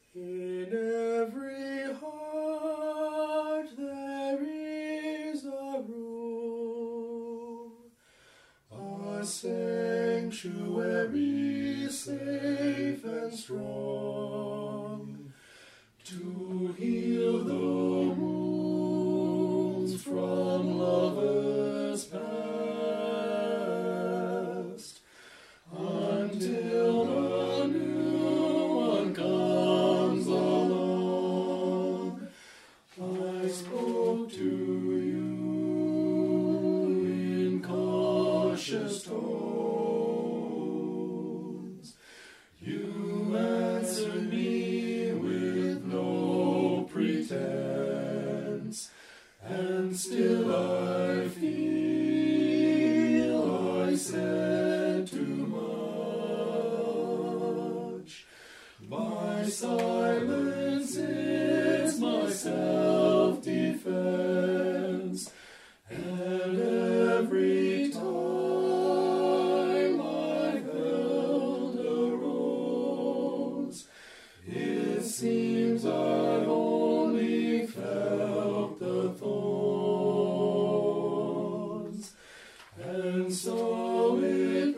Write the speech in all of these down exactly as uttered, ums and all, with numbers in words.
In every heart there is a room, a sanctuary safe and strong, to heal the wounds from lovers past, until a new one comes along. I spoke to you in cautious tones. You answered me with no pretense, and still I feel I said too much. My silence is my self-defense, and every time I held a rose, it seems I only felt the thorns. And so it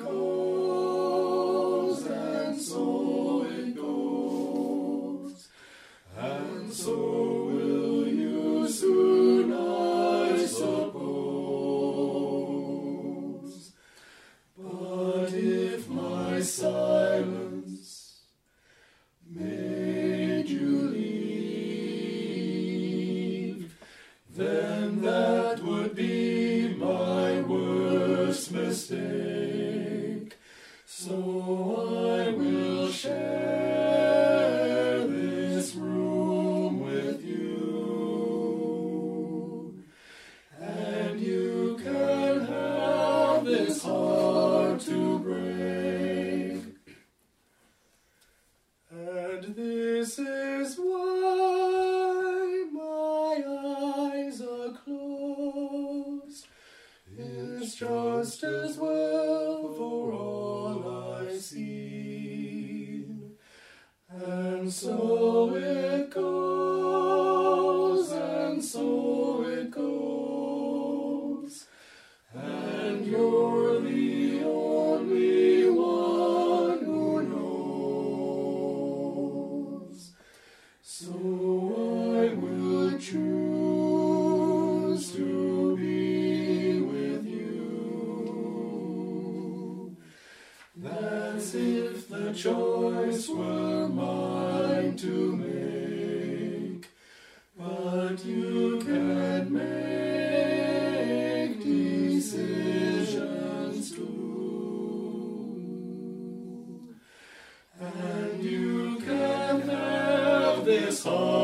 goes, and so it goes, and so will you soon, I suppose. But if my silence made you leave, then that would be my worst mistake. So I will share this room with you, and you can have this heart to break. And this is why my eyes are closed. It's just as well for all I've seen. And so it goes, and so it goes, and you're the only one who knows. So I will choose to be with you. That's if the choice were mine to make, but you can make decisions too, and you can have this heart